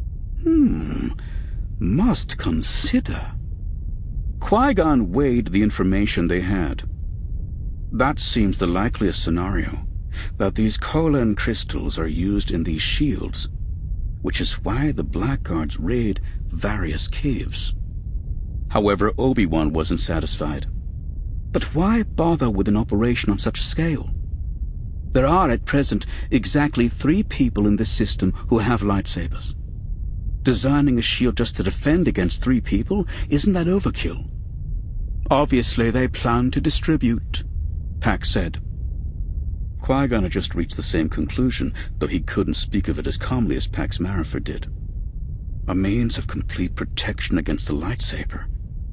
Must consider. Qui-Gon weighed the information they had. That seems the likeliest scenario, that these Kolan crystals are used in these shields, which is why the blackguards raid various caves. However, Obi-Wan wasn't satisfied. But why bother with an operation on such a scale? There are at present exactly 3 people in this system who have lightsabers. Designing a shield just to defend against 3 people, isn't that overkill? Obviously they plan to distribute, Pax said. Qui-Gon had just reached the same conclusion, though he couldn't speak of it as calmly as Pax Mariford did. A means of complete protection against the lightsaber.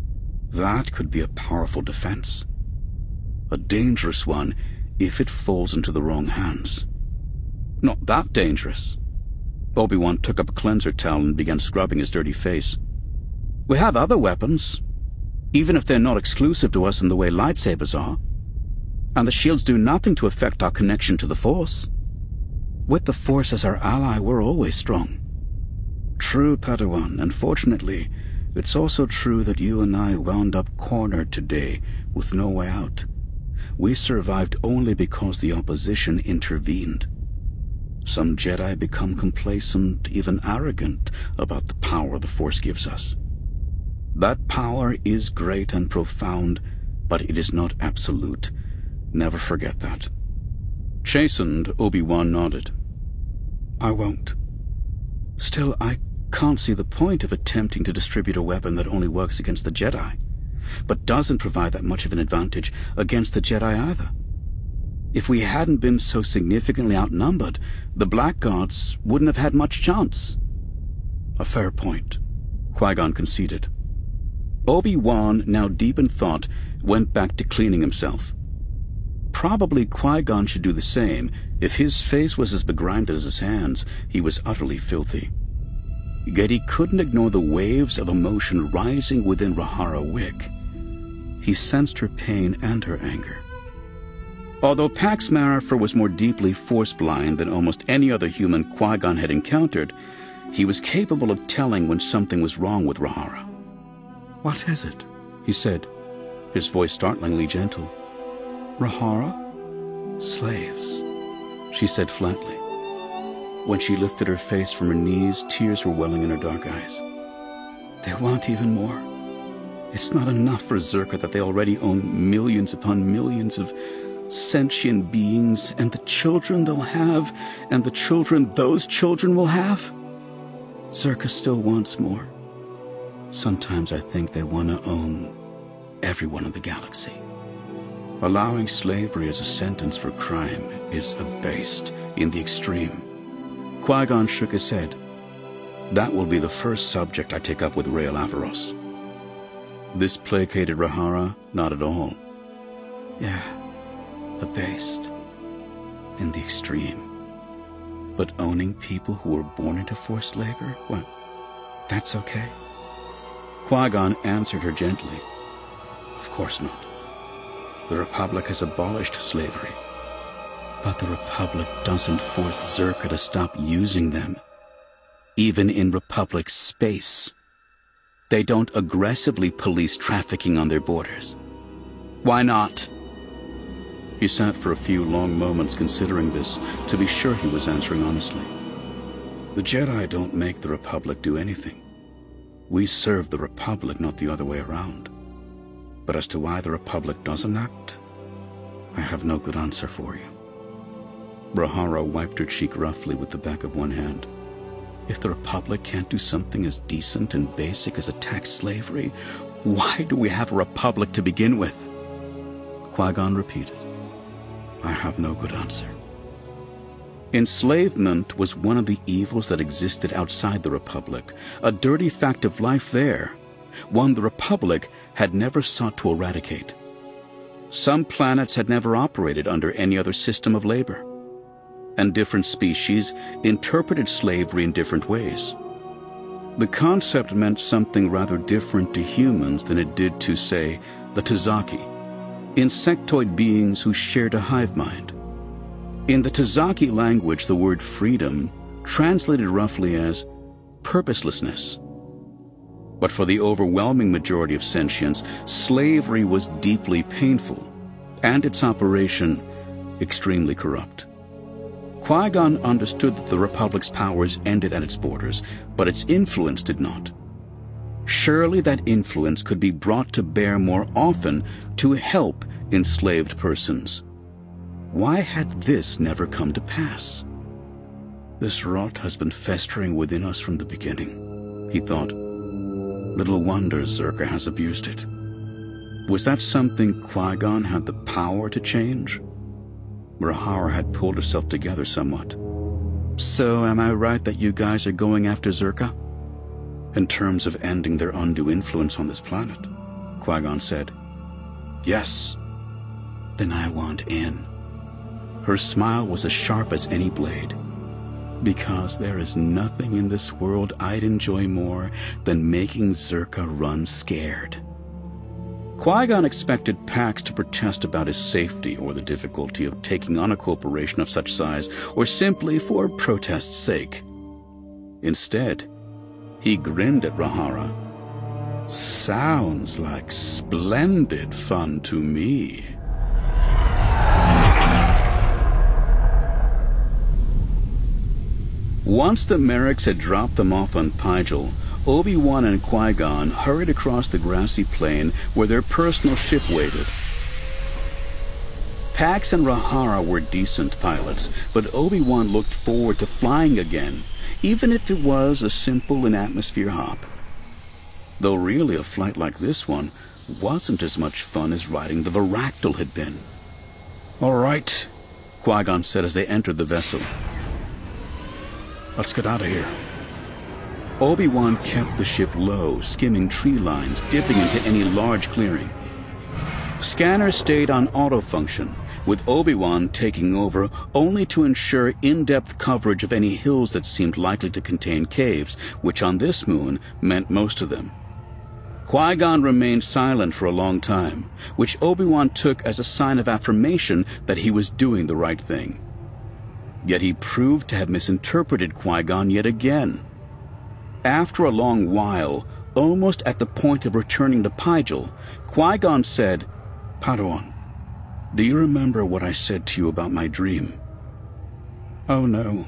That could be a powerful defense. A dangerous one if it falls into the wrong hands. Not that dangerous. Obi-Wan took up a cleanser towel and began scrubbing his dirty face. We have other weapons, even if they're not exclusive to us in the way lightsabers are. And the shields do nothing to affect our connection to the Force. With the Force as our ally, we're always strong. True, Padawan, and fortunately, it's also true that you and I wound up cornered today with no way out. We survived only because the opposition intervened. Some Jedi become complacent, even arrogant, about the power the Force gives us. That power is great and profound, but it is not absolute. Never forget that. Chastened, Obi-Wan nodded. I won't. Still, I can't see the point of attempting to distribute a weapon that only works against the Jedi, but doesn't provide that much of an advantage against the Jedi either. If we hadn't been so significantly outnumbered, the blackguards wouldn't have had much chance. A fair point, Qui-Gon conceded. Obi-Wan, now deep in thought, went back to cleaning himself. Probably Qui-Gon should do the same. If his face was as begrimed as his hands, he was utterly filthy. yet he couldn't ignore the waves of emotion rising within Rahara Wick. He sensed her pain and her anger. Although Pax Marifer was more deeply force-blind than almost any other human Qui-Gon had encountered, he was capable of telling when something was wrong with Rahara. "What is it?" he said, his voice startlingly gentle. "Rahara?" "Slaves," she said flatly. When she lifted her face from her knees, tears were welling in her dark eyes. "They want even more. It's not enough for Czerka that they already own millions upon millions of sentient beings, and the children they'll have, and the children those children will have. Czerka still wants more. Sometimes I think they want to own everyone in the galaxy. Allowing slavery as a sentence for crime is abased in the extreme." Qui-Gon shook his head. "That will be the first subject I take up with Rael Averross." This placated Rahara not at all. "Yeah, abased. In the extreme. But owning people who were born into forced labor, well, that's okay." Qui-Gon answered her gently. "Of course not. The Republic has abolished slavery. But the Republic doesn't force Czerka to stop using them. Even in Republic space. They don't aggressively police trafficking on their borders. Why not?" He sat for a few long moments considering this, to be sure he was answering honestly. "The Jedi don't make the Republic do anything. We serve the Republic, not the other way around. But as to why the Republic doesn't act, I have no good answer for you." Rahara wiped her cheek roughly with the back of one hand. "If the Republic can't do something as decent and basic as attack slavery, why do we have a Republic to begin with?" Qui-Gon repeated, "I have no good answer." Enslavement was one of the evils that existed outside the Republic, a dirty fact of life there, one the Republic had never sought to eradicate. Some planets had never operated under any other system of labor, and different species interpreted slavery in different ways. The concept meant something rather different to humans than it did to, say, the Tazaki, insectoid beings who shared a hive mind. In the Tazaki language, the word freedom translated roughly as purposelessness. But for the overwhelming majority of sentients, slavery was deeply painful, and its operation extremely corrupt. Qui-Gon understood that the Republic's powers ended at its borders, but its influence did not. Surely that influence could be brought to bear more often to help enslaved persons. Why had this never come to pass? "This rot has been festering within us from the beginning," he thought. "Little wonder Czerka has abused it." Was that something Qui-Gon had the power to change? Rahara had pulled herself together somewhat. "So am I right that you guys are going after Czerka?" "In terms of ending their undue influence on this planet," Qui-Gon said. "Yes." "Then I want in." Her smile was as sharp as any blade. "Because there is nothing in this world I'd enjoy more than making Czerka run scared." Qui-Gon expected Pax to protest about his safety or the difficulty of taking on a corporation of such size, or simply for protest's sake. Instead, he grinned at Rahara. "Sounds like splendid fun to me." Once the Merriks had dropped them off on Pygel, Obi-Wan and Qui-Gon hurried across the grassy plain where their personal ship waited. Pax and Rahara were decent pilots, but Obi-Wan looked forward to flying again, even if it was a simple in-atmosphere hop. Though really a flight like this one wasn't as much fun as riding the Varactyl had been. "All right," Qui-Gon said as they entered the vessel. "Let's get out of here." Obi-Wan kept the ship low, skimming tree lines, dipping into any large clearing. Scanners stayed on auto function, with Obi-Wan taking over only to ensure in-depth coverage of any hills that seemed likely to contain caves, which on this moon meant most of them. Qui-Gon remained silent for a long time, which Obi-Wan took as a sign of affirmation that he was doing the right thing. Yet he proved to have misinterpreted Qui-Gon yet again. After a long while, almost at the point of returning to Pygel, Qui-Gon said, "Padawan, do you remember what I said to you about my dream?" "Oh no."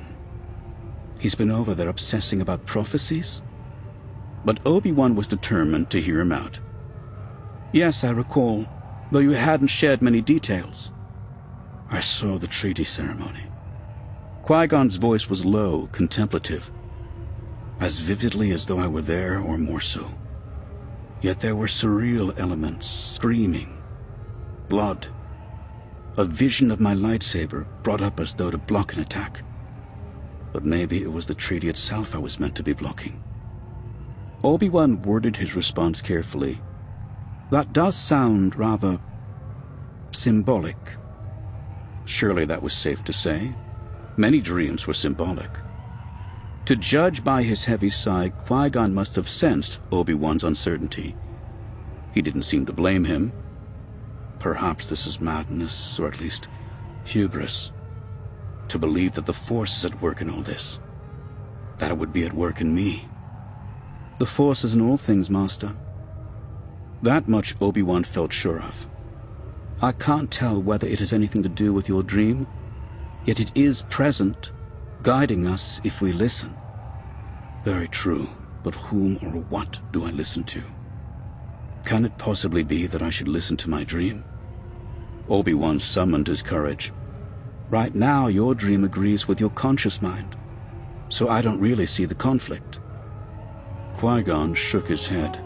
He's been over there obsessing about prophecies? But Obi-Wan was determined to hear him out. "Yes, I recall, though you hadn't shared many details." "I saw the treaty ceremony." Qui-Gon's voice was low, contemplative. "As vividly as though I were there, or more so. Yet there were surreal elements, screaming, blood. A vision of my lightsaber brought up as though to block an attack. But maybe it was the treaty itself I was meant to be blocking." Obi-Wan worded his response carefully. "That does sound rather symbolic." Surely that was safe to say. Many dreams were symbolic. To judge by his heavy sigh, Qui-Gon must have sensed Obi-Wan's uncertainty. He didn't seem to blame him. Perhaps this is madness, or at least hubris, to believe that the Force is at work in all this, that it would be at work in me. "The Force is in all things, Master." That much Obi-Wan felt sure of. "I can't tell whether it has anything to do with your dream, yet it is present, guiding us if we listen." "Very true, but whom or what do I listen to? Can it possibly be that I should listen to my dream?" Obi-Wan summoned his courage. "Right now your dream agrees with your conscious mind, so I don't really see the conflict." Qui-Gon shook his head.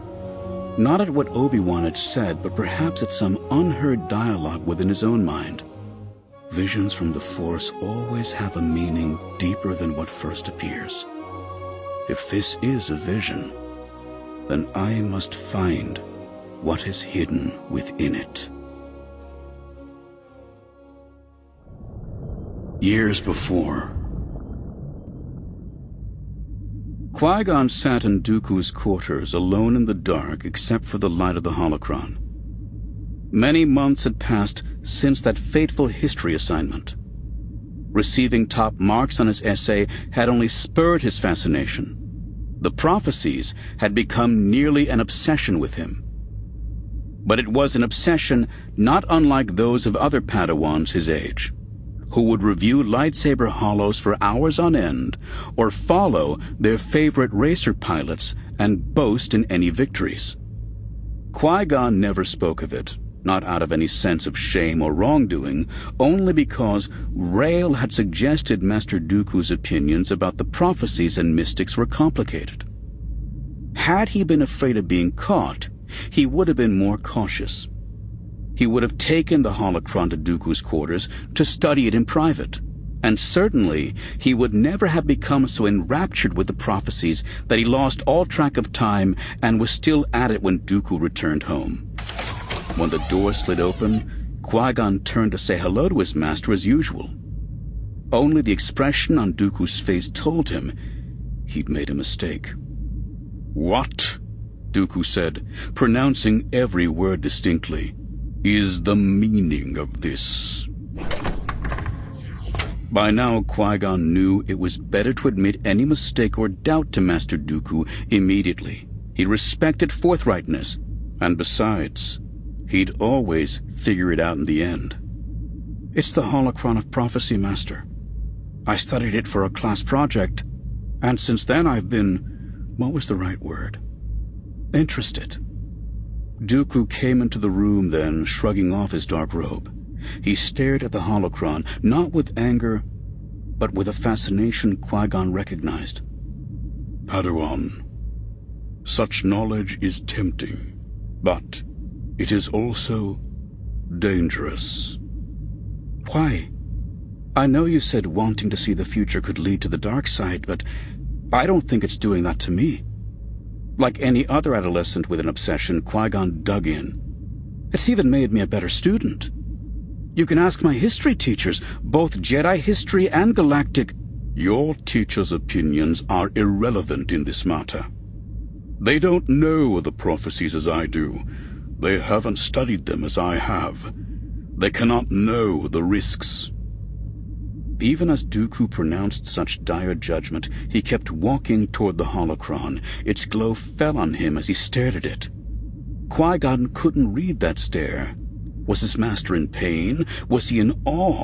Not at what Obi-Wan had said, but perhaps at some unheard dialogue within his own mind. Visions from the Force always have a meaning deeper than what first appears. If this is a vision, then I must find what is hidden within it. Years before, Qui-Gon sat in Dooku's quarters, alone in the dark except for the light of the holocron. Many months had passed since that fateful history assignment. Receiving top marks on his essay had only spurred his fascination. The prophecies had become nearly an obsession with him. But it was an obsession not unlike those of other Padawans his age, who would review lightsaber hollows for hours on end, or follow their favorite racer pilots and boast in any victories. Qui-Gon never spoke of it, not out of any sense of shame or wrongdoing, only because Rael had suggested Master Dooku's opinions about the prophecies and mystics were complicated. Had he been afraid of being caught, he would have been more cautious. He would have taken the holocron to Dooku's quarters to study it in private, and certainly he would never have become so enraptured with the prophecies that he lost all track of time and was still at it when Dooku returned home. When the door slid open, Qui-Gon turned to say hello to his master as usual. Only the expression on Dooku's face told him he'd made a mistake. "What?" Dooku said, pronouncing every word distinctly. "Is the meaning of this?" By now, Qui-Gon knew it was better to admit any mistake or doubt to Master Dooku immediately. He respected forthrightness, and besides, he'd always figure it out in the end. "It's the holocron of prophecy, Master. I studied it for a class project, and since then I've been, what was the right word? Interested." Dooku came into the room then, shrugging off his dark robe. He stared at the holocron, not with anger, but with a fascination Qui-Gon recognized. "Padawan, such knowledge is tempting, but it is also dangerous." "Why? I know you said wanting to see the future could lead to the dark side, but I don't think it's doing that to me." Like any other adolescent with an obsession, Qui-Gon dug in. "It's even made me a better student." You can ask my history teachers, both Jedi history and galactic. Your teachers' opinions are irrelevant in this matter. They don't know the prophecies as I do. They haven't studied them as I have. They cannot know the risks. Even as Dooku pronounced such dire judgment, he kept walking toward the holocron. Its glow fell on him as he stared at it. Qui-Gon couldn't read that stare. Was his master in pain? Was he in awe?